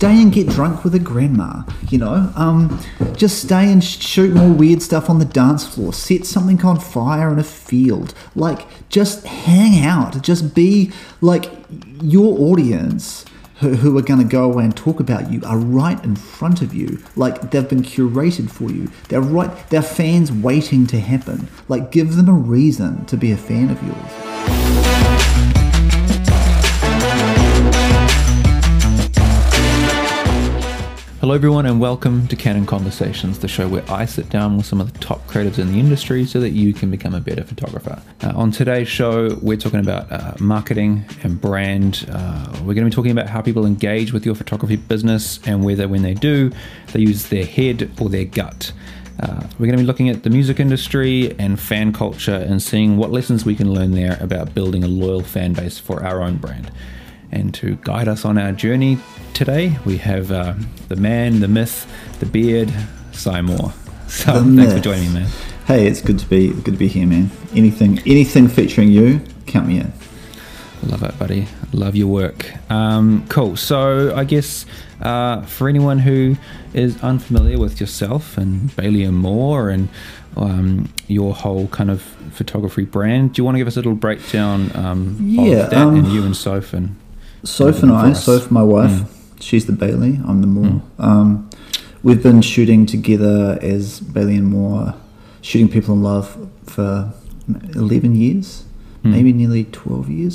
stay and get drunk with a grandma, just stay and shoot more weird stuff on the dance floor, set something on fire in a field, like just hang out, just be like your audience who are going to go away and talk about you are right in front of you. Like they've been curated for you. They're fans waiting to happen. Like give them a reason to be a fan of yours. Hello everyone and welcome to Canon Conversations, the show where I sit down with some of the top creatives in the industry so that you can become a better photographer. On today's show, we're talking about marketing and brand. We're going to be talking about how people engage with your photography business and whether when they do, they use their head or their gut. We're going to be looking at the music industry and fan culture and seeing what lessons we can learn there about building a loyal fan base for our own brand. And to guide us on our journey today, we have the man, the myth, the beard, Sy Moore. So thanks for joining me, man. Hey, it's good to be here, man. Anything featuring you, count me in. Love it, buddy. Love your work. Cool. So I guess for anyone who is unfamiliar with yourself and Bailey and Moore and your whole kind of photography brand, do you want to give us a little breakdown of that and you and Soph and Soph and I, Soph, my wife, she's the Bailey, I'm the Moore. We've been shooting together as Bailey and Moore, shooting People in Love for 11 years, maybe nearly 12 years.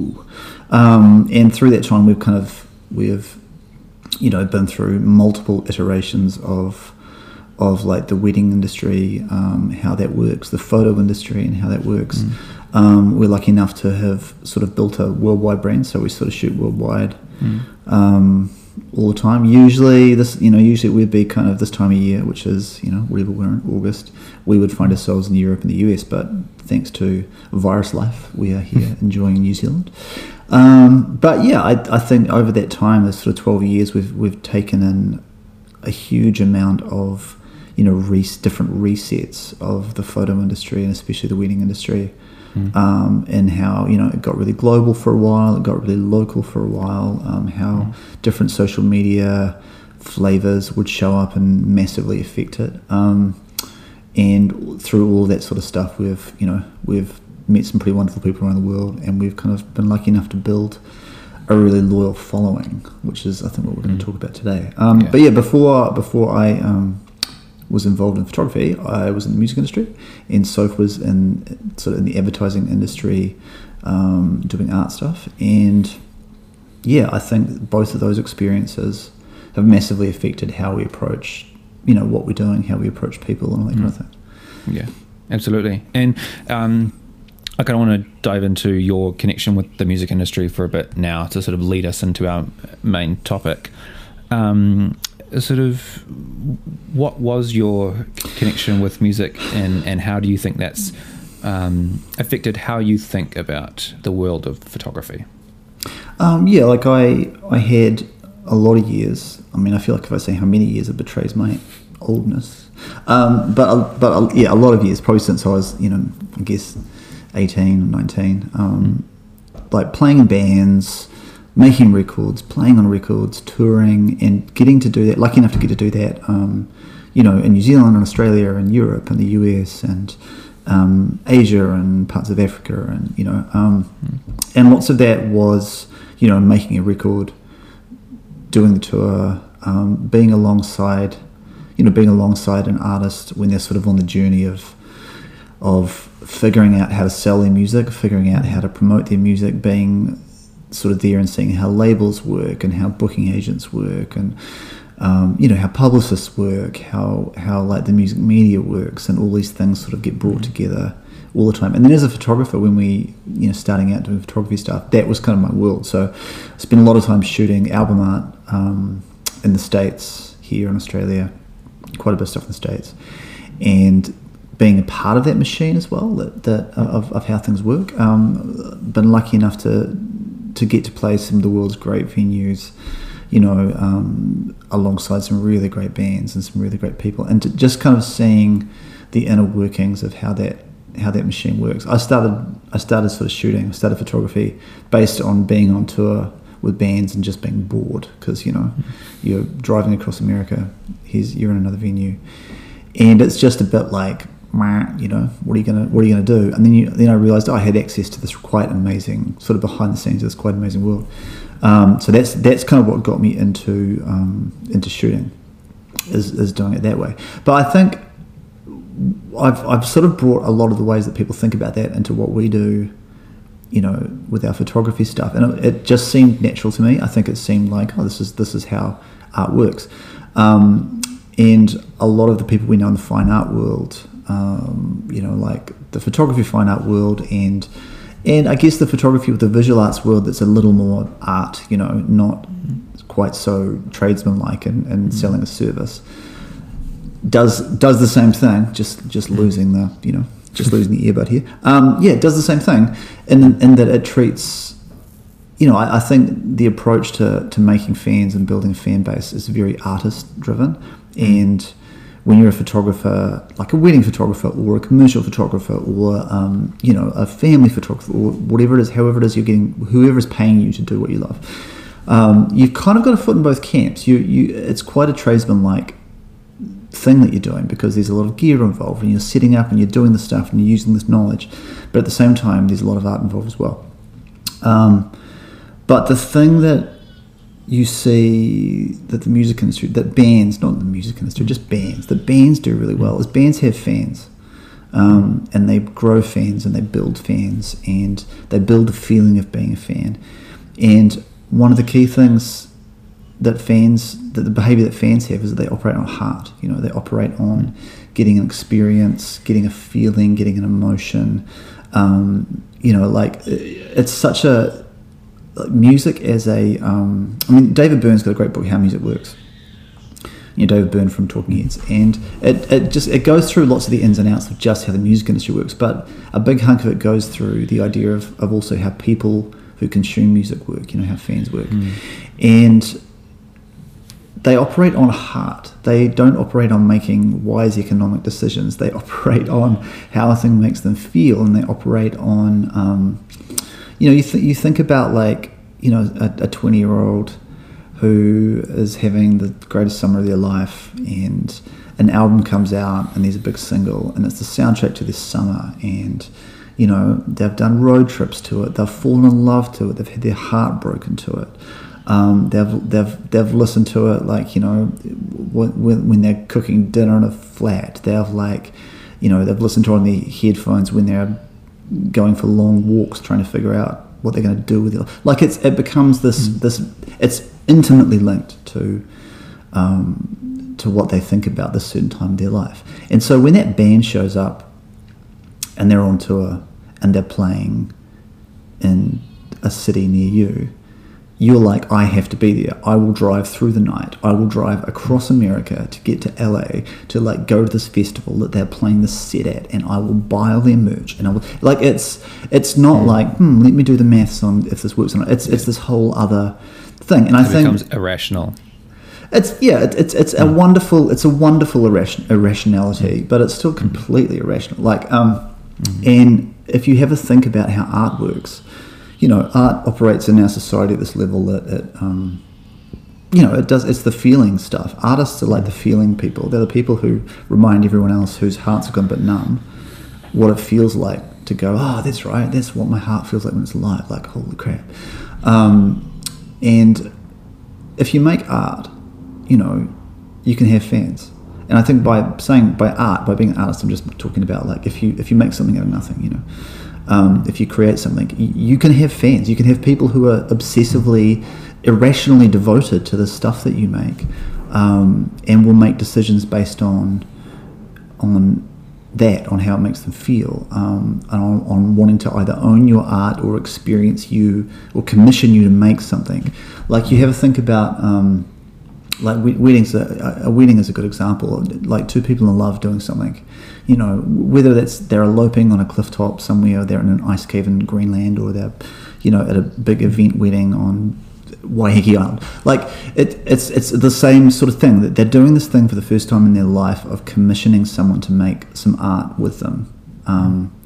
And through that time, we've been through multiple iterations of like the wedding industry, how that works, the photo industry and how that works. We're lucky enough to have sort of built a worldwide brand, so we sort of shoot worldwide all the time. Usually we'd be kind of this time of year, which is, wherever we're in August, we would find ourselves in Europe and the US, but thanks to virus life, we are here enjoying New Zealand. But yeah, I think over that time, the sort of 12 years, we've taken in a huge amount of, different resets of the photo industry and especially the wedding industry. And how it got really global for a while, it got really local for a while, how different social media flavors would show up and massively affect it, and through all that sort of stuff we've met some pretty wonderful people around the world, and we've kind of been lucky enough to build a really loyal following, which is I think what we're going to talk about today. But yeah, before I was involved in photography, I was in the music industry, and Soph was in the advertising industry, doing art stuff. And yeah, I think both of those experiences have massively affected how we approach, what we're doing, how we approach people, and all that kind of thing. Yeah, absolutely. And I kind of want to dive into your connection with the music industry for a bit now to sort of lead us into our main topic. Sort of what was your connection with music and how do you think that's affected how you think about the world of photography? I had a lot of years. I mean, I feel like if I say how many years, it betrays my oldness. But a lot of years, probably since I was, I guess 18 or 19, like playing in bands, making records, playing on records, touring, and getting to do that, lucky enough to get to do that, in New Zealand and Australia and Europe and the US and Asia and parts of Africa, and, and lots of that was, making a record, doing the tour, being alongside an artist when they're sort of on the journey of figuring out how to sell their music, figuring out how to promote their music, being sort of there and seeing how labels work and how booking agents work and how publicists work, how like the music media works, and all these things sort of get brought together all the time. And then as a photographer, when we starting out doing photography stuff, that was kind of my world. So I spent a lot of time shooting album art in the States, here in Australia, quite a bit of stuff in the States, and being a part of that machine as well, of how things work. Been lucky enough to get to play some of the world's great venues, alongside some really great bands and some really great people, and to just kind of seeing the inner workings of how that machine works. I started sort of shooting, started photography based on being on tour with bands and just being bored because, you're driving across America, you're in another venue, and it's just a bit like, what are you gonna do? And then I realised I had access to this quite amazing sort of behind the scenes of this quite amazing world. So that's kind of what got me into shooting, is doing it that way. But I think I've sort of brought a lot of the ways that people think about that into what we do, with our photography stuff, and it just seemed natural to me. I think it seemed like, this is how art works, and a lot of the people we know in the fine art world, like the photography fine art world, and I guess the photography with the visual arts world that's a little more art, not quite so tradesman-like and selling a service, does the same thing, just losing the losing the earbud here. It does the same thing in that it treats, I think the approach to making fans and building a fan base is very artist driven, and when you're a photographer, like a wedding photographer or a commercial photographer or a family photographer or whatever it is, however it is you're getting, whoever's paying you to do what you love, you've kind of got a foot in both camps. It's quite a tradesman-like thing that you're doing, because there's a lot of gear involved and you're setting up and you're doing the stuff and you're using this knowledge, but at the same time there's a lot of art involved as well. But the thing that you see that the music industry, that bands, not the music industry, just bands, that bands do really well, is bands have fans, and they grow fans and they build fans and they build the feeling of being a fan. And one of the key things that the behaviour that fans have is that they operate on heart. They operate on getting an experience, getting a feeling, getting an emotion. It's such a music as a. David Byrne's got a great book, How Music Works. David Byrne from Talking Heads, and it goes through lots of the ins and outs of just how the music industry works, but a big hunk of it goes through the idea of also how people who consume music work. How fans work, and they operate on heart. They don't operate on making wise economic decisions. They operate on how a thing makes them feel, and they operate on, you think about like, a 20-year-old who is having the greatest summer of their life, and an album comes out and there's a big single and it's the soundtrack to this summer, and they've done road trips to it, they've fallen in love to it, they've had their heart broken to it. They've listened to it, like, when they're cooking dinner in a flat. They've they've listened to it on their headphones when they're going for long walks, trying to figure out what they're going to do with it. Like it becomes this it's intimately linked to what they think about this certain time of their life. And so when that band shows up and they're on tour and they're playing in a city near you, you're like, I have to be there. I will drive through the night. I will drive across America to get to LA to go to this festival that they're playing this set at, and I will buy all their merch. And I will it's not like let me do the maths on if this works or not. It's this whole other thing, and I think it becomes irrational. It's a wonderful irrationality, but it's still completely irrational. And if you ever think about how art works. Art operates in our society at this level that it does. It's the feeling stuff. Artists are like the feeling people. They're the people who remind everyone else whose hearts have gone a bit numb what it feels like to go, oh, that's right. That's what my heart feels like when it's alive. Like, holy crap. And if you make art, you can have fans. And I think by being an artist, I'm just talking about like if you make something out of nothing, if you create something, you can have fans. You can have people who are obsessively, irrationally devoted to the stuff that you make, and will make decisions based on how it makes them feel, and on wanting to either own your art or experience you or commission you to make something. Like you ever think about weddings. A wedding is a good example. Like two people in love doing something, whether they're eloping on a cliff top somewhere, or they're in an ice cave in Greenland, or they're, at a big event wedding on Waiheke Island. Like it's the same sort of thing, that they're doing this thing for the first time in their life of commissioning someone to make some art with them,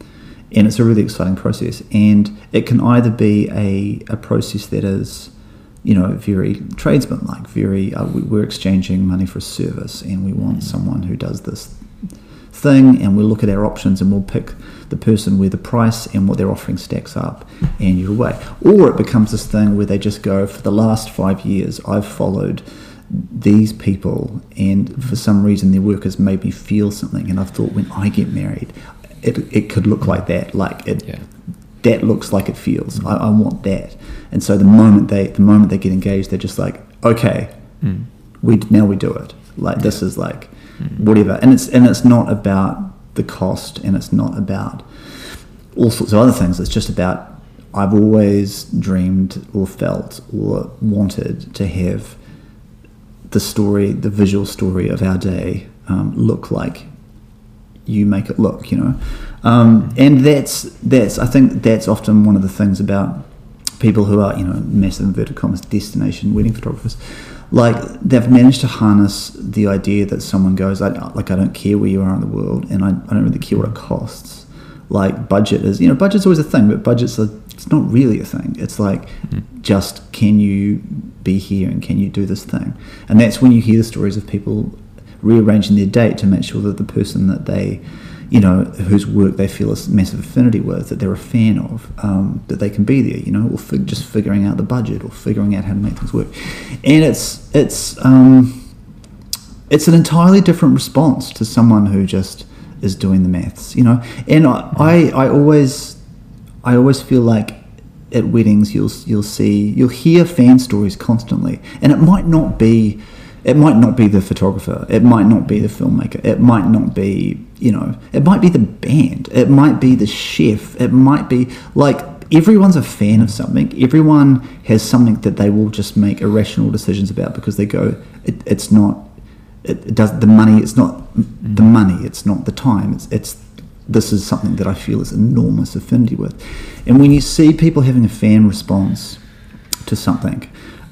and it's a really exciting process. And it can either be a process that is very tradesman-like, we're exchanging money for a service, and we want someone who does this thing, and we'll look at our options and we'll pick the person where the price and what they're offering stacks up, and you're away. Or it becomes this thing where they just go, for the last 5 years I've followed these people, and for some reason their work has made me feel something, and I've thought when I get married it could look like that, that looks like it feels. I want that. And so the moment they get engaged, they're just like, okay, we do it. Like, this is like whatever. And it's not about the cost, and it's not about all sorts of other things. It's just about, I've always dreamed or felt or wanted to have the visual story of our day look like you make it look, and that's I think that's often one of the things about people who are massive inverted commas destination wedding photographers. Like, they've managed to harness the idea that someone goes, I don't care where you are in the world, and I don't really care what it costs. Like, budget's always a thing, but it's not really a thing. It's like, just, can you be here and can you do this thing? And that's when you hear the stories of people rearranging their date to make sure that the person that they, whose work they feel a massive affinity with, that they're a fan of, that they can be there, or just figuring out the budget or figuring out how to make things work. And it's an entirely different response to someone who just is doing the maths, And I always feel like at weddings you'll hear fan stories constantly, and it might not be the photographer, it might not be the filmmaker, it might not be, it might be the band, it might be the chef, it might be like, everyone's a fan of something. Everyone has something that they will just make irrational decisions about because they go, it's not the money, it's not the money, it's not the time, it's this is something that I feel is enormous affinity with. And when you see people having a fan response to something,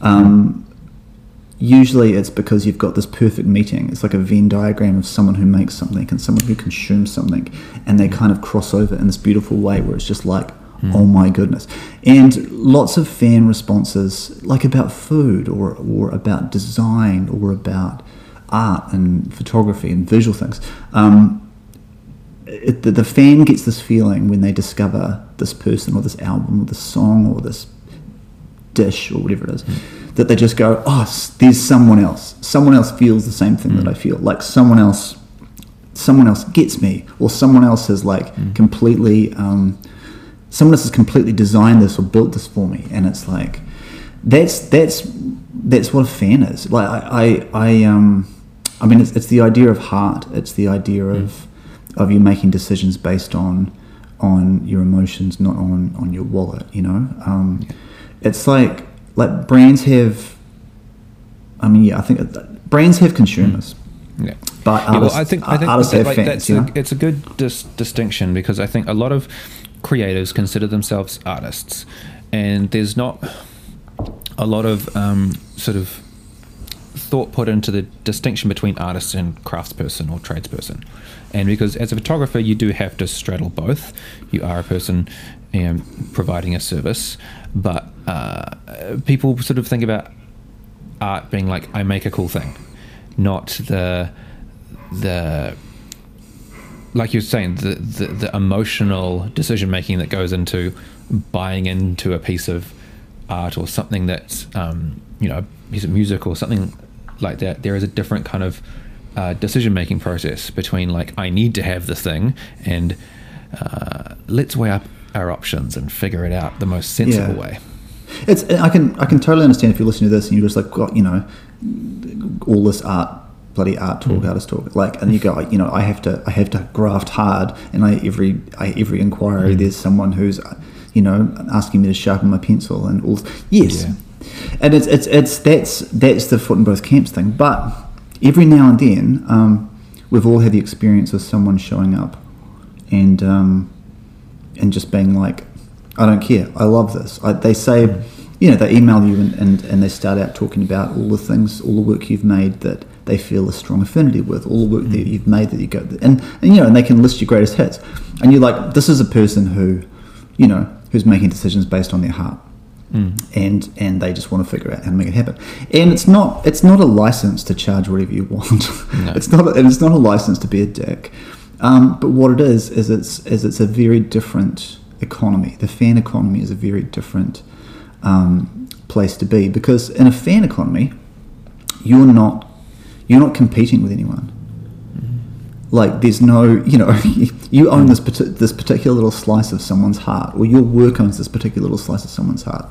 usually it's because you've got this perfect meeting. It's like a Venn diagram of someone who makes something and someone who consumes something, and they kind of cross over in this beautiful way where it's just like, oh my goodness. And lots of fan responses, like about food or about design or about art and photography and visual things. The fan gets this feeling when they discover this person or this album or this song or this dish or whatever it is, that they just go, there's someone else. Someone else feels the same thing that I feel. Like someone else gets me, or someone else has completely, someone else has completely designed this or built this for me. And it's like, that's what a fan is. Like I mean, it's the idea of heart. It's the idea of you making decisions based on your emotions, not on your wallet. It's like brands have. I mean, I think brands have consumers. Yeah, but artists, I think artists have fans. It's a good distinction, because I think a lot of creatives consider themselves artists, and there's not a lot of sort of thought put into the distinction between artist and craftsperson or tradesperson. And because as a photographer you do have to straddle both. You are a person providing a service, but people sort of think about art being like, I make a cool thing, not the like you're saying, the emotional decision making that goes into buying into a piece of art or something that's a piece of music or something like that. There is a different kind of decision making process between I need to have the thing and let's weigh up our options and figure it out the most sensible way. I can totally understand if you're listening to this and you're just all this bloody art talk, artist talk, and you go, I have to graft hard, and every inquiry there's someone who's asking me to sharpen my pencil and all. Yes. Yeah. And it's that's the foot in both camps thing. But every now and then, we've all had the experience of someone showing up and just being like, I don't care, I love this. They say, they email you and they start out talking about all the things, all the work you've made that they feel a strong affinity with, all the work that you've made that you go, and they can list your greatest hits, and you're like, this is a person who, who's making decisions based on their heart. and they just want to figure out how to make it happen. And it's not a license to charge whatever you want. No. It's not a license to be a dick. But what it is it's a very different economy. The fan economy is a very different place to be, because in a fan economy, you're not competing with anyone. Like, there's no, you own this particular little slice of someone's heart, or your work owns this particular little slice of someone's heart,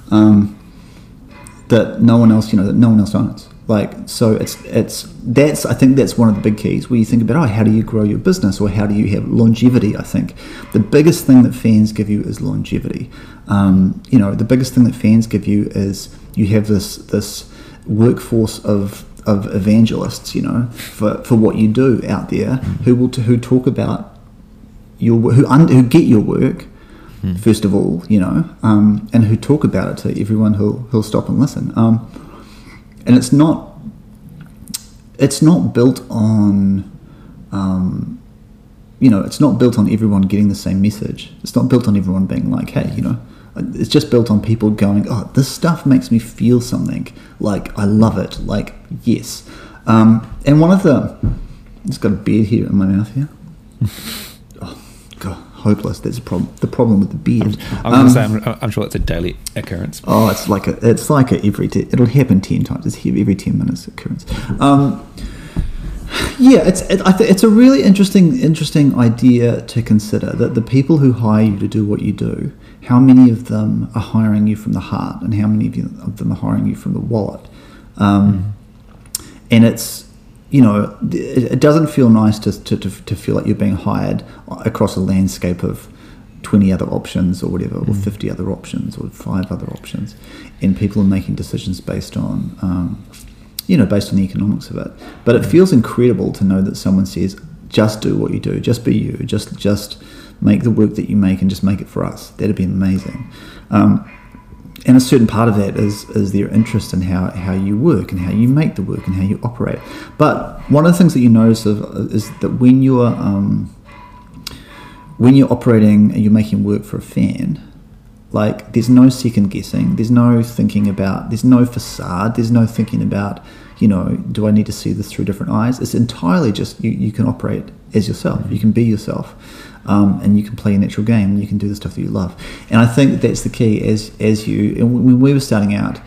that no one else owns. Like, so I think that's one of the big keys where you think about, how do you grow your business, or how do you have longevity? I think the biggest thing that fans give you is longevity. The biggest thing that fans give you is you have this workforce of evangelists, for what you do out there, who talk about your who get your work first of all, and who talk about it to everyone who'll stop and listen. And it's not built on, it's not built on everyone getting the same message. It's not built on everyone being like, hey, it's just built on people going, this stuff makes me feel something. Like, I love it. Like, yes. And one of it's got a beard here in my mouth here. Oh, God, hopeless. That's the problem with the beard. I'm sure it's a daily occurrence. Oh, it's like it'll happen 10 times. It's here every 10 minutes occurrence. It's a really interesting idea to consider, that the people who hire you to do what you do, how many of them are hiring you from the heart, and how many of them are hiring you from the wallet. And it's, it doesn't feel nice to feel like you're being hired across a landscape of 20 other options or whatever, or 50 other options, or 5 other options, and people are making decisions based on based on the economics of it. But it feels incredible to know that someone says, just do what you do, just be you, just make the work that you make, and just make it for us. That'd be amazing. And a certain part of that is their interest in how you work, and how you make the work, and how you operate. But one of the things that you notice is that when you're operating and you're making work for a fan, like, there's no second guessing, there's no thinking about, there's no facade, there's no thinking about, do I need to see this through different eyes? It's entirely just you can operate as yourself, you can be yourself, and you can play a natural game, and you can do the stuff that you love. And I think that's the key as you, and when we were starting out,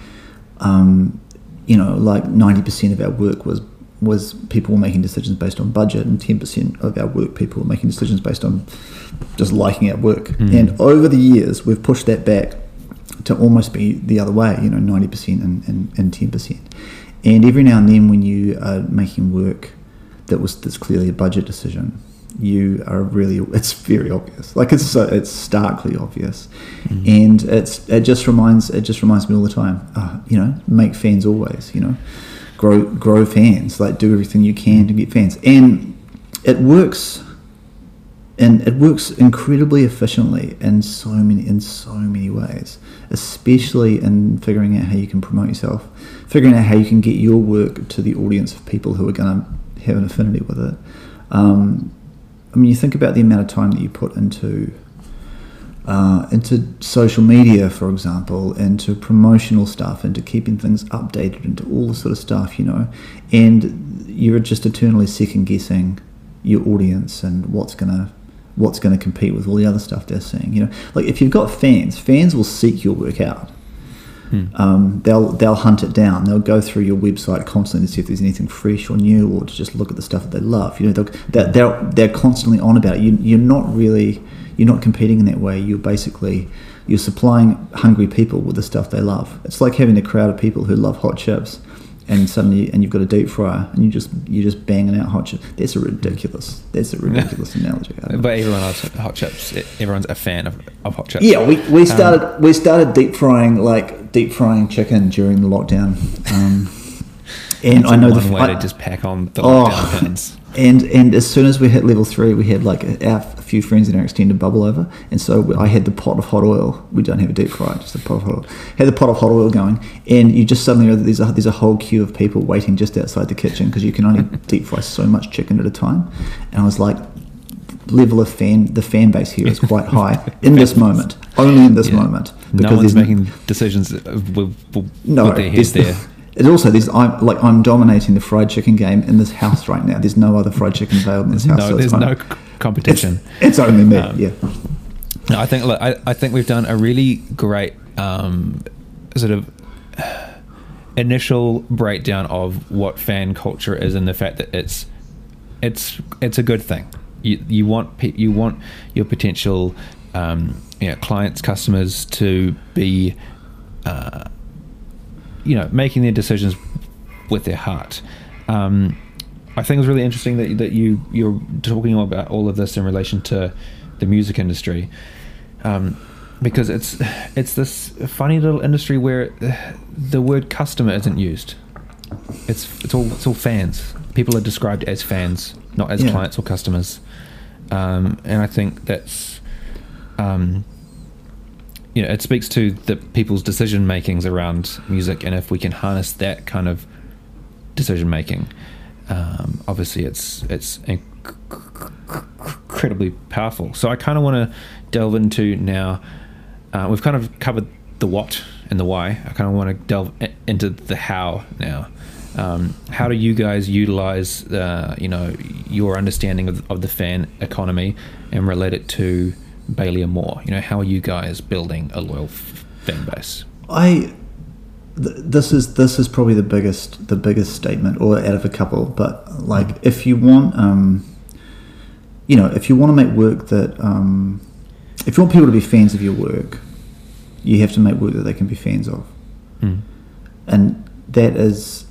like 90% of our work was people were making decisions based on budget, and 10% of our work people were making decisions based on just liking our work. And over the years, we've pushed that back to almost be the other way, 90% and 10%. And every now and then, when you are making work that's clearly a budget decision, it's very obvious. Like, it's starkly obvious. And it just reminds me all the time, make fans always, grow fans, like, do everything you can to get fans. And it works incredibly efficiently in so many ways, especially in figuring out how you can promote yourself, figuring out how you can get your work to the audience of people who are going to have an affinity with it. You think about the amount of time that you put into social media, for example, into promotional stuff, into keeping things updated, into all this sort of stuff, and you're just eternally second guessing your audience and what's gonna compete with all the other stuff they're seeing. Like, if you've got fans will seek your work out. They'll hunt it down. They'll go through your website constantly to see if there's anything fresh or new, or to just look at the stuff that they love. They're constantly on about it. You're not competing in that way. You're supplying hungry people with the stuff they love. It's like having a crowd of people who love hot chips, and you've got a deep fryer, and you're just banging out hot chips. That's a ridiculous analogy. But everyone loves hot chips. Everyone's a fan of hot chips. Yeah, we started deep frying chicken during the lockdown, and I know one way to just pack on the lockdown pins. And as soon as we hit level 3, we had like a few friends in our extended bubble over, and so I had the pot of hot oil. We don't have a deep fryer, just a pot of hot oil. Had the pot of hot oil going, and you just suddenly know that there's a whole queue of people waiting just outside the kitchen, because you can only deep fry so much chicken at a time. And I was like, level of the fan base here is quite high in this moment, only in this moment. No one's making decisions with their head there. It also, I'm dominating the fried chicken game in this house right now. There's no other fried chicken available in this house. No, there's no competition. It's only me. Yeah. No, I think we've done a really great sort of initial breakdown of what fan culture is, and the fact that it's a good thing. You want your potential clients, customers to be making their decisions with their heart. I think it's really interesting that you're talking about all of this in relation to the music industry, because it's this funny little industry where the word customer isn't used. It's all fans. People are described as fans, not as clients or customers, and I think that's it speaks to the people's decision makings around music, and if we can harness that kind of decision making, obviously it's incredibly powerful. So I kind of want to delve into now. We've kind of covered the what and the why. I kind of want to delve into the how now. How do you guys utilize your understanding of the fan economy and relate it to Bailey and Moore? How are you guys building a loyal fan base? This is probably the biggest statement, or out of a couple. But if you want, if you want to make work that, if you want people to be fans of your work, you have to make work that they can be fans of, and that is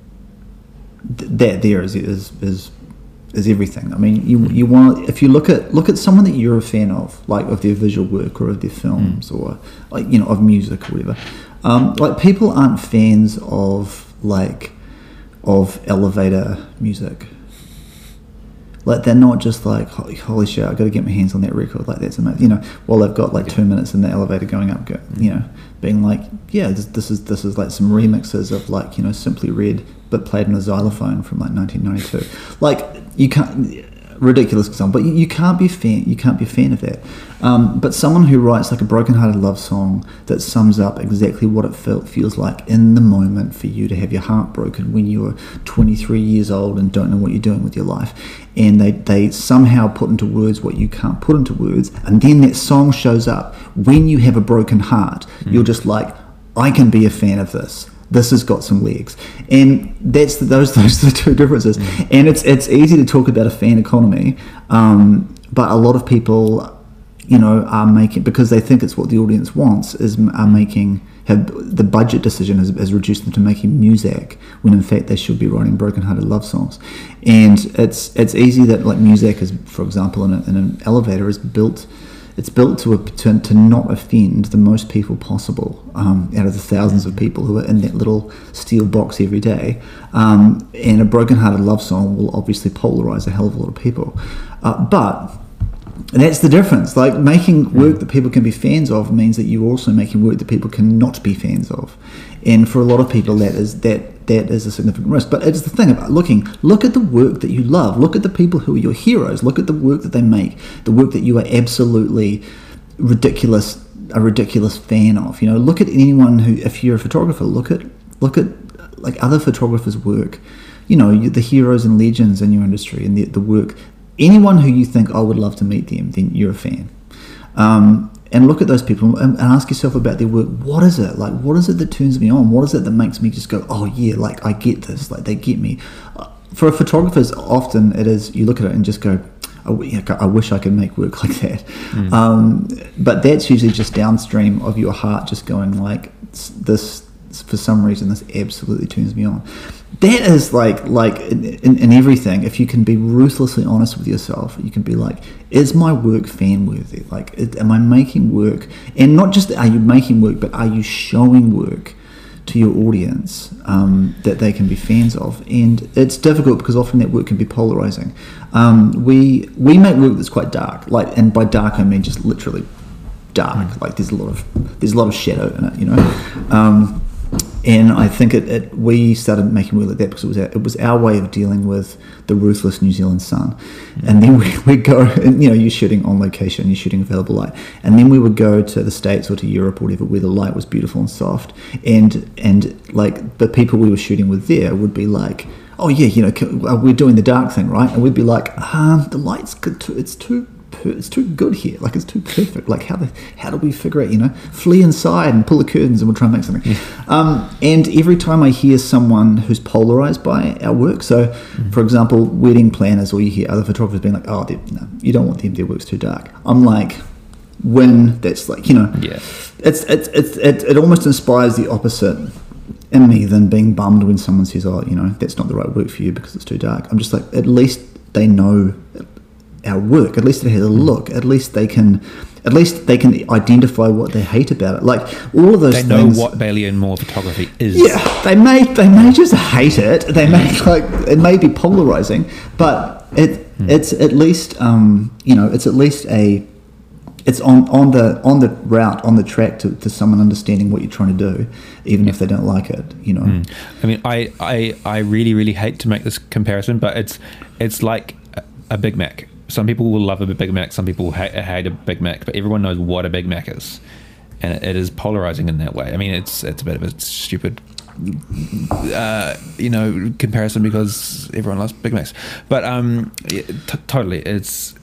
everything. I mean, you want, if you look at someone that you're a fan of, like of their visual work or of their films or of music or whatever. People aren't fans of elevator music. They're not just like, holy shit, I've got to get my hands on that record. That's amazing. While they've got 2 minutes in the elevator going up, being like, yeah, this is like some remixes of Simply Red, but played on a xylophone from 1992. You can't, ridiculous example, but you can't be a fan of that. But someone who writes a broken-hearted love song that sums up exactly what it feels like in the moment for you to have your heart broken when you're 23 years old and don't know what you're doing with your life, and they somehow put into words what you can't put into words, and then that song shows up when you have a broken heart. You're just like, I can be a fan of this. This has got some legs, and those are the two differences. And it's easy to talk about a fan economy, but a lot of people, are making, because they think it's what the audience wants, have the budget decision has reduced them to making music when in fact they should be writing broken-hearted love songs. And it's easy that music is, for example, in an elevator is built. It's built to not offend the most people possible out of the thousands of people who are in that little steel box every day. And a broken-hearted love song will obviously polarize a hell of a lot of people. But that's the difference. Making work that people can be fans of means that you're also making work that people cannot be fans of. And for a lot of people, that is a significant risk. But it's the thing about look at the work that you love. Look at the people who are your heroes. Look at the work that they make, the work that you are absolutely a ridiculous fan of. Look at anyone who, if you're a photographer, look at other photographers' work. The heroes and legends in your industry and the work. Anyone who you think, I would love to meet them, then you're a fan. And look at those people and ask yourself about their work. What is it? What is it that turns me on? What is it that makes me just go, oh yeah, I get this. They get me. For photographers, often it is, you look at it and just go, I wish I could make work like that. But that's usually just downstream of your heart just going this, for some reason, this absolutely turns me on. That is in everything. If you can be ruthlessly honest with yourself, you can be like, is my work fan worthy? Am I making work? And not just are you making work, but are you showing work to your audience that they can be fans of? And it's difficult because often that work can be polarizing. We make work that's quite dark, and by dark I mean just literally dark. There's a lot of shadow in it, And I think we started making work like that because it was our way of dealing with the ruthless New Zealand sun. And then we'd go, and, you're shooting on location, you're shooting available light. And then we would go to the States or to Europe or whatever, where the light was beautiful and soft. And like the people we were shooting with there would be like, oh yeah, we're doing the dark thing, right? And we'd be like, the light's good too, it's too good here, like it's too perfect, like how do we figure it, flee inside and pull the curtains and we'll try and make something. And every time I hear someone who's polarized by our work, so for example, wedding planners, or you hear other photographers being like, oh no, you don't want them, their work's too dark. I'm like, when that's like, it almost inspires the opposite in me than being bummed when someone says, oh, that's not the right work for you because it's too dark. I'm just like, at least they know our work, at least it has a look, at least they can identify what they hate about it. Like all of those things. They know what Bailey and Moore photography is. Yeah, they may just hate it. They may it may be polarizing, but it's at least it's at least it's on the route, on the track to someone understanding what you're trying to do, even if they don't like it. I mean, I really, really hate to make this comparison, but it's like a Big Mac. Some people will love a Big Mac, some people hate a Big Mac, but everyone knows what a Big Mac is, and it is polarizing in that way. I mean, it's a bit of a stupid comparison because everyone loves Big Macs, but totally, it's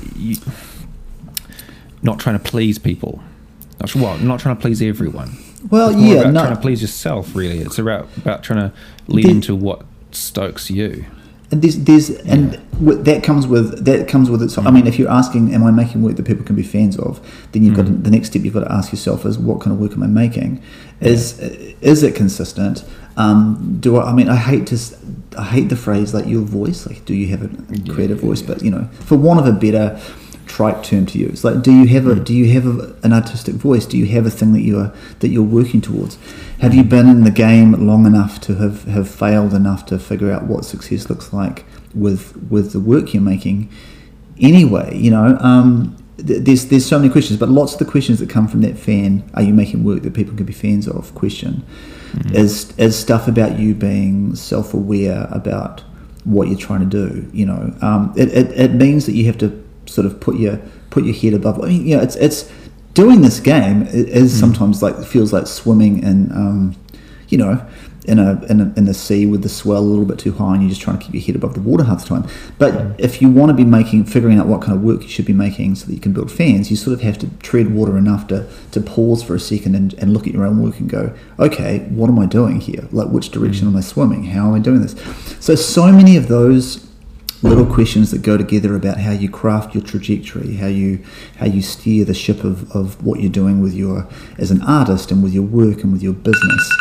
not trying to please people. Not trying to please everyone. Well, it's about trying to please yourself. Really, it's about trying to lead into what stokes you. And that comes with it. So, I mean, if you're asking, am I making work that people can be fans of? Then you've got the next step you've got to ask yourself is, what kind of work am I making? Is it consistent? I hate the phrase like your voice. Like, do you have a creative voice? But for want of a better trite term to use, like, do you have an artistic voice? Do you have a thing that you're working towards? Have you been in the game long enough to have failed enough to figure out what success looks like with the work you're making? Anyway, there's so many questions, but lots of the questions that come from that fan, are you making work that people can be fans of question, is stuff about you being self-aware about what you're trying to do. It means that you have to sort of put your head above. I mean, it's doing this game is sometimes like, feels like swimming in in the sea with the swell a little bit too high, and you're just trying to keep your head above the water half the time. But if you want to be figuring out what kind of work you should be making so that you can build fans, you sort of have to tread water enough to pause for a second and look at your own work and go, okay, what am I doing here? Like, which direction am I swimming? How am I doing this? So many of those little questions that go together about how you craft your trajectory, how you steer the ship of what you're doing with as an artist and with your work and with your business.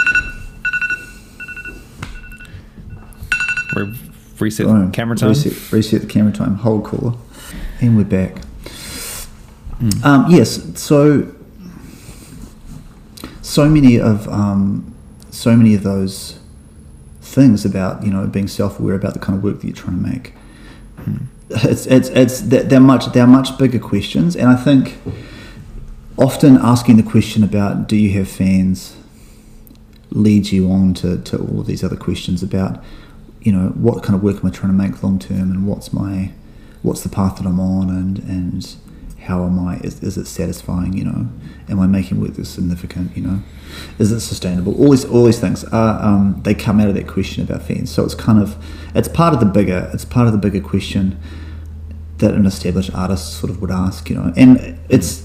Reset the camera time. Reset the camera time. Hold caller, and we're back. Yes. So many of those things about being self-aware about the kind of work that you're trying to make. They're much bigger questions, and I think often asking the question about do you have fans leads you on to all of these other questions about what kind of work am I trying to make long term, and what's the path that I'm on, and how am I? Is it satisfying? Am I making work that's significant? Is it sustainable? All these things are they come out of that question about fans. So it's part of the bigger question that an established artist sort of would ask. And it's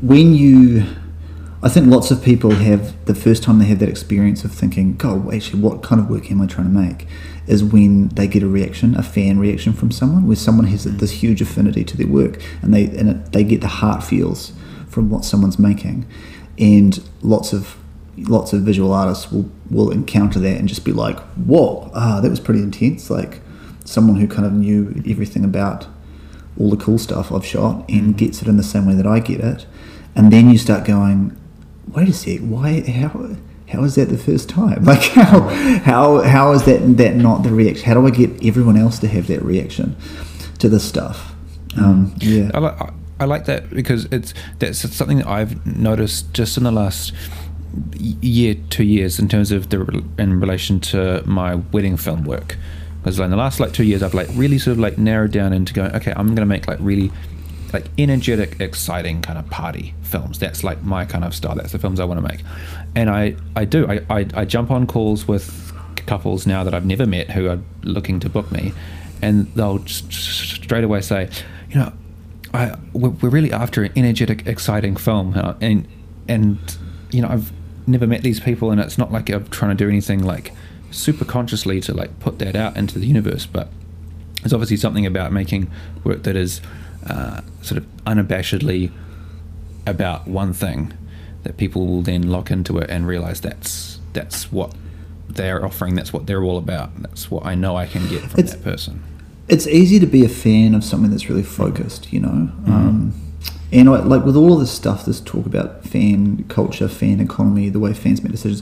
I think lots of people have the first time they have that experience of thinking, God, actually, what kind of work am I trying to make? Is when they get a fan reaction from someone, where someone has this huge affinity to their work, and they get the heart feels from what someone's making, and lots of visual artists will encounter that and just be like, whoa, that was pretty intense. Like someone who kind of knew everything about all the cool stuff I've shot and gets it in the same way that I get it, and then you start going, wait a sec, how is that the first time? Like how is that not the reaction? How do I get everyone else to have that reaction to this stuff? I like that because that's something that I've noticed just in the last year, 2 years in terms of in relation to my wedding film work, because in the last like 2 years I've like really sort of like narrowed down into going, okay, I'm going to make like really like energetic, exciting kind of party films. That's like my kind of style. That's the films I want to make. And I jump on calls with couples now that I've never met who are looking to book me, and they'll just straight away say, you know, we're really after an energetic, exciting film, and you know, I've never met these people, and it's not like I'm trying to do anything like super consciously to like put that out into the universe, but there's obviously something about making work that is sort of unabashedly about one thing that people will then lock into it and realize that's what they're offering, that's what they're all about, that's what I know I can get from that person. It's easy to be a fan of something that's really focused, you know. And like with all of this stuff, this talk about fan culture, fan economy, the way fans make decisions,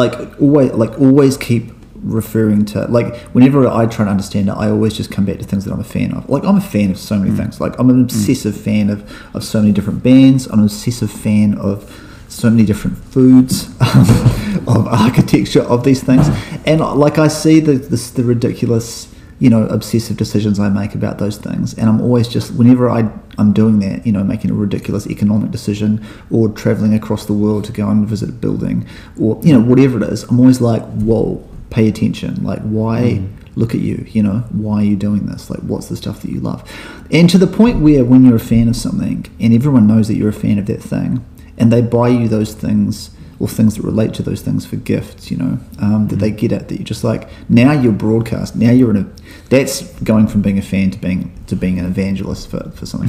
always keep referring to, like, whenever I try to understand it, I always just come back to things that I'm a fan of. Like, I'm a fan of so many things. Like, I'm an obsessive fan of so many different bands. I'm an obsessive fan of so many different foods, of architecture, of these things. And like, I see the ridiculous, you know, obsessive decisions I make about those things, and I'm always just, whenever I'm doing that, you know, making a ridiculous economic decision or traveling across the world to go and visit a building, or, you know, whatever it is, I'm always like, whoa, pay attention. Like, why? Look at you, you know, why are you doing this? Like, what's the stuff that you love? And to the point where when you're a fan of something and everyone knows that you're a fan of that thing, and they buy you those things or things that relate to those things for gifts, you know, that they get at, that you're just like, now you're broadcast, now you're that's going from being a fan to being an evangelist for something.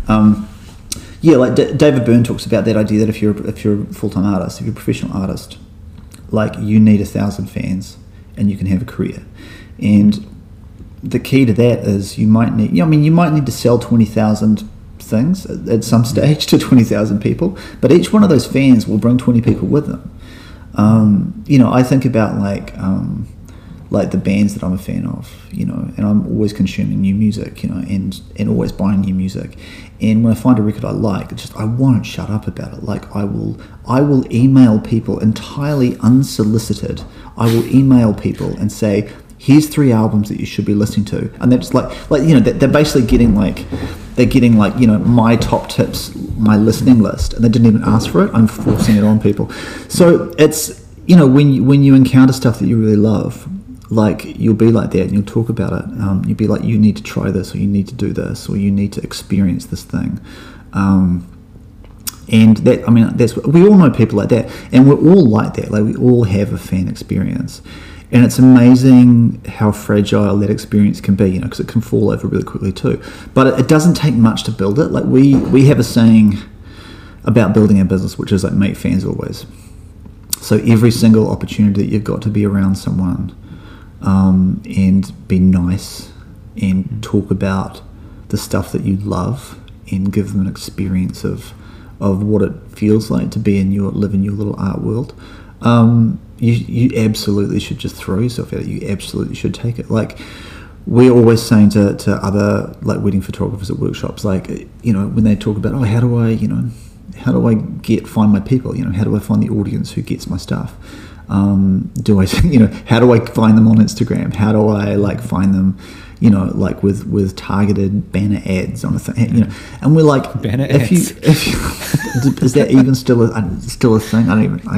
Like David Byrne talks about that idea that if you're a full-time artist, if you're a professional artist, like, you need 1,000 fans and you can have a career. And the key to that is you might need to sell 20,000 things at some stage to 20,000 people, but each one of those fans will bring 20 people with them. You know, I think about like the bands that I'm a fan of, you know, and I'm always consuming new music, you know, and always buying new music. And when I find a record I like, I won't shut up about it. Like, I will email people entirely unsolicited. I will email people and say, here's 3 albums that you should be listening to, and they're just like you know, they're basically getting like, you know, my top tips, my listening list, and they didn't even ask for it. I'm forcing it on people. So it's, you know, when you encounter stuff that you really love, like, you'll be like that and you'll talk about it. You'll be like, you need to try this, or you need to do this, or you need to experience this thing. And that, I mean, we all know people like that, and we're all like that. Like, we all have a fan experience. And it's amazing how fragile that experience can be, you know, because it can fall over really quickly too. But it doesn't take much to build it. Like, we have a saying about building a business, which is like, make fans always. So every single opportunity that you've got to be around someone, and be nice and talk about the stuff that you love and give them an experience of what it feels like to live in your little art world. You absolutely should just throw yourself at it. You absolutely should take it. Like, we're always saying to other, like, wedding photographers at workshops, like, you know, when they talk about, how do I find my people? You know, how do I find the audience who gets my stuff? How do I find them on Instagram? How do I, like, find them, you know, like with targeted banner ads on a thing, you know? And we're like, banner ads. If you is that even still a thing?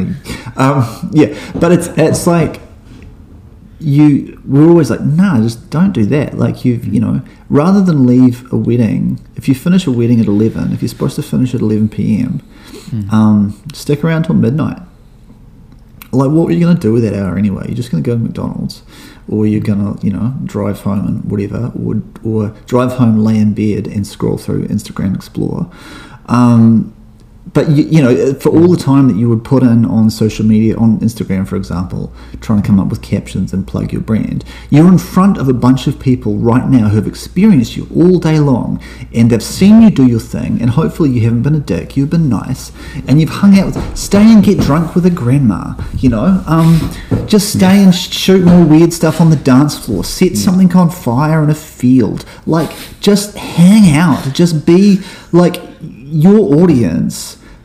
But it's like, we're always like, nah, just don't do that. Like, you know, rather than leave a wedding, if you finish a wedding at 11, if you're supposed to finish at 11 p.m, stick around till midnight. Like, what were you going to do with that hour anyway? You're just going to go to McDonald's, or you're going to, you know, drive home and whatever, or drive home, lay in bed and scroll through Instagram Explorer. But, you know, for all the time that you would put in on social media, on Instagram, for example, trying to come up with captions and plug your brand, you're in front of a bunch of people right now who have experienced you all day long, and they've seen you do your thing, and hopefully you haven't been a dick, you've been nice, and you've hung out stay and get drunk with a grandma, you know, just stay and shoot more weird stuff on the dance floor, set something on fire in a field, like, just hang out, just be, like, your audience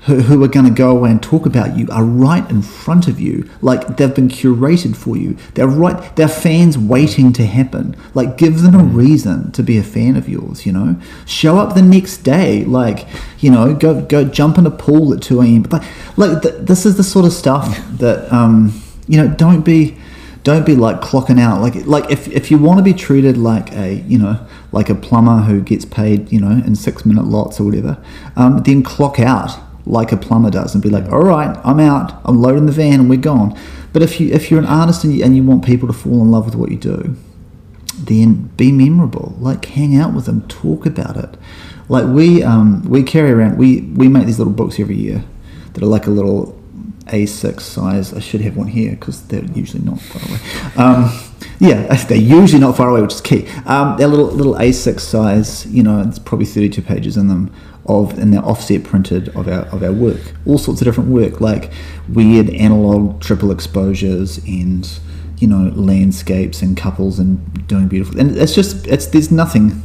who are going to go away and talk about you are right in front of you. Like, they've been curated for you. They're fans waiting to happen. Like, give them a reason to be a fan of yours, you know. Show up the next day, like, you know, go jump in a pool at 2 a.m. This is the sort of stuff that, you know, don't be like clocking out. Like if you want to be treated like a plumber who gets paid, you know, in 6-minute lots or whatever, then clock out like a plumber does and be like, all right, I'm out, I'm loading the van and we're gone. But if you're an artist and you want people to fall in love with what you do, then be memorable. Like, hang out with them, talk about it. Like, we carry around, we make these little books every year that are like a little A6 size. I should have one here because they're usually not far away. Yeah, they're usually not far away, which is key. They're little A6 size, you know, it's probably 32 pages in them, and they're offset printed of our work. All sorts of different work, like weird analog triple exposures and, you know, landscapes and couples and doing beautiful. And there's nothing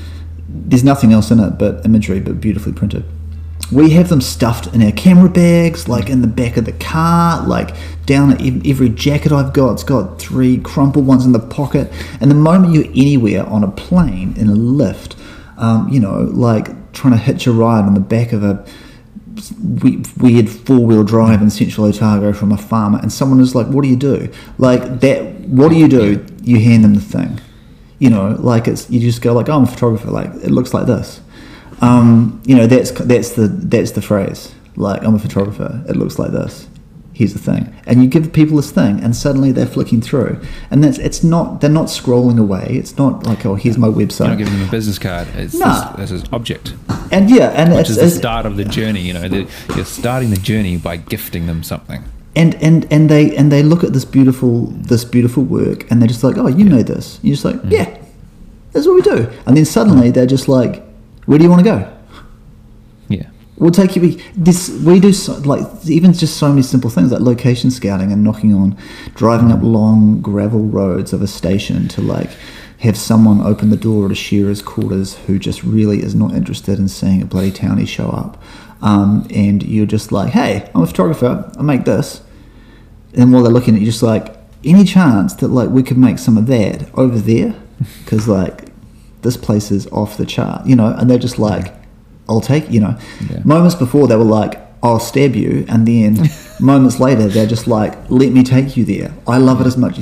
else in it but imagery, but beautifully printed. We have them stuffed in our camera bags, like in the back of the car, like down at every jacket I've got. It's got 3 crumpled ones in the pocket. And the moment you're anywhere on a plane, in a lift, you know, like trying to hitch a ride on the back of a weird 4-wheel drive in Central Otago from a farmer, and someone is like, what do you do? Like that, what do? You hand them the thing. You know, like you just go like, oh, I'm a photographer, like it looks like this. You know, that's the phrase. Like, I'm a photographer, it looks like this. Here's the thing. And you give people this thing and suddenly they're flicking through. And they're not scrolling away. It's not like, oh, here's my website. You're not giving them a business card. It's this object. And yeah, which is the start of the journey, you know. You're starting the journey by gifting them something. And they look at this beautiful work and they're just like, oh, you know this. You're just like, yeah, that's what we do. And then suddenly they're just like, where do you want to go? Yeah. We'll take you. We do even just so many simple things like location scouting and driving up long gravel roads of a station to like have someone open the door at a shearer's quarters who just really is not interested in seeing a bloody townie show up. And you're just like, hey, I'm a photographer, I make this. And while they're looking at you, just like, any chance that like we could make some of that over there? Because like this place is off the chart, you know. And they're just like, I'll take, you know. Yeah. Moments before they were like, I'll stab you, and then moments later they're just like, let me take you there. I love it as much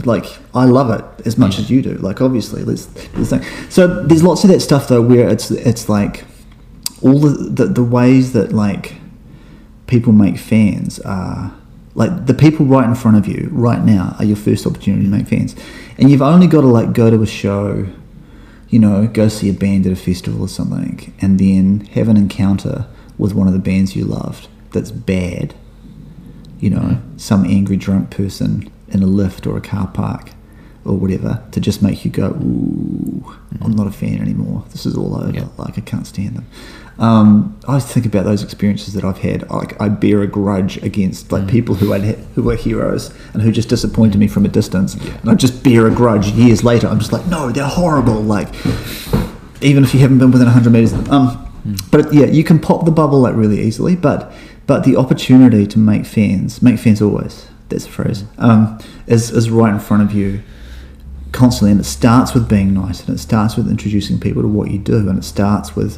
as you do. Like, obviously, let's do this thing. So there's lots of that stuff though, where it's like all the ways that like people make fans are like the people right in front of you right now are your first opportunity to make fans, and you've only got to like go to a show, you know, go see a band at a festival or something, and then have an encounter with one of the bands you loved that's bad, you know, some angry drunk person in a lift or a car park or whatever, to just make you go, ooh, I'm not a fan anymore. This is all over. Yeah. Like, I can't stand them. I always think about those experiences that I've had. Like, I bear a grudge against like people who were heroes and who just disappointed me from a distance. Yeah. And I just bear a grudge years later. I'm just like, no, they're horrible. Like, even if you haven't been within 100 meters. But yeah, you can pop the bubble like really easily. But the opportunity to make fans always. That's the phrase. Is right in front of you constantly, and it starts with being nice, and it starts with introducing people to what you do, and it starts with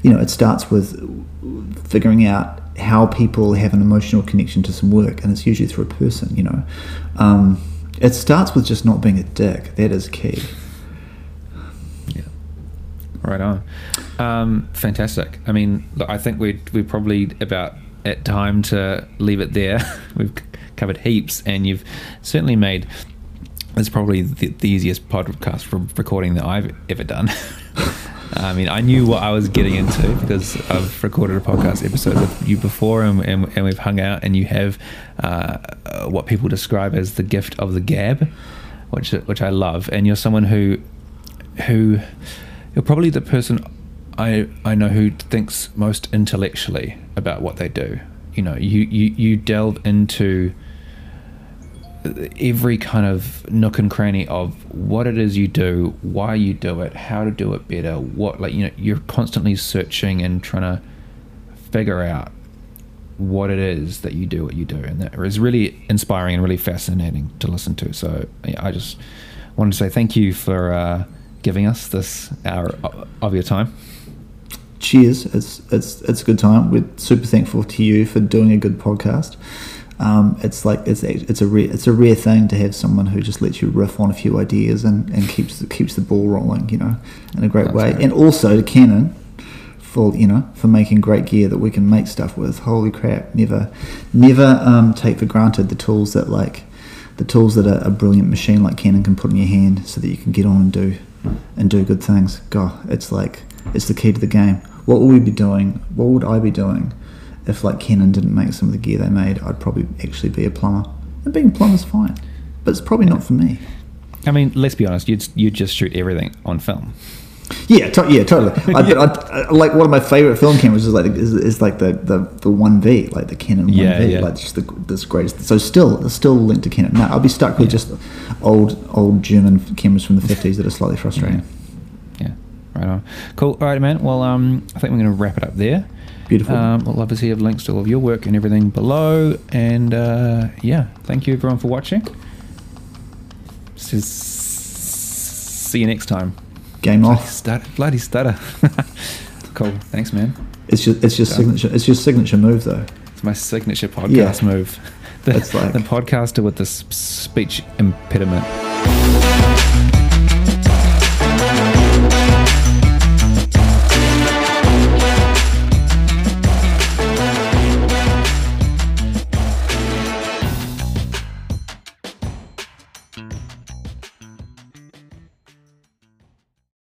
figuring out how people have an emotional connection to some work, and it's usually through a person, you know. It starts with just not being a dick. That is key. Yeah, right on. Fantastic. I mean, look, I think we're probably about at time to leave it there. We've covered heaps, and you've certainly made. It's probably the easiest podcast for recording that I've ever done. I mean, I knew what I was getting into because I've recorded a podcast episode with you before, and we've hung out, and you have what people describe as the gift of the gab, which I love. And you're someone who you're probably the person I know who thinks most intellectually about what they do. You know, you delve into every kind of nook and cranny of what it is you do, why you do it, how to do it better, what, like, you know, you're constantly searching and trying to figure out what it is that you do, and that is really inspiring and really fascinating to listen to. So yeah, I just wanted to say thank you for giving us this hour of your time. Cheers. It's a good time. We're super thankful to you for doing a good podcast. It's a rare thing to have someone who just lets you riff on a few ideas and keeps the ball rolling, you know, in a great way. Right. And also to Canon for making great gear that we can make stuff with. Holy crap! Never take for granted the tools that a brilliant machine like Canon can put in your hand, so that you can get on and do good things. God, it's the key to the game. What would we be doing? What would I be doing if like Canon didn't make some of the gear they made? I'd probably actually be a plumber. And being a plumber's fine, but it's probably not for me. I mean, let's be honest. You'd just shoot everything on film. Yeah, totally. I like one of my favorite film cameras is like the 1V, like the Canon 1V, like just this greatest. So still linked to Canon. No, I'll be stuck with just old German cameras from the 50s that are slightly frustrating. Yeah, right on. Cool. All right, man. Well, I think we're going to wrap it up there. Beautiful. We'll obviously have links to all of your work and everything below. And thank you everyone for watching. See you next time. Game off. Bloody stutter. Cool. Thanks, man. It's your signature move, though. It's my signature podcast move. The podcaster with the speech impediment.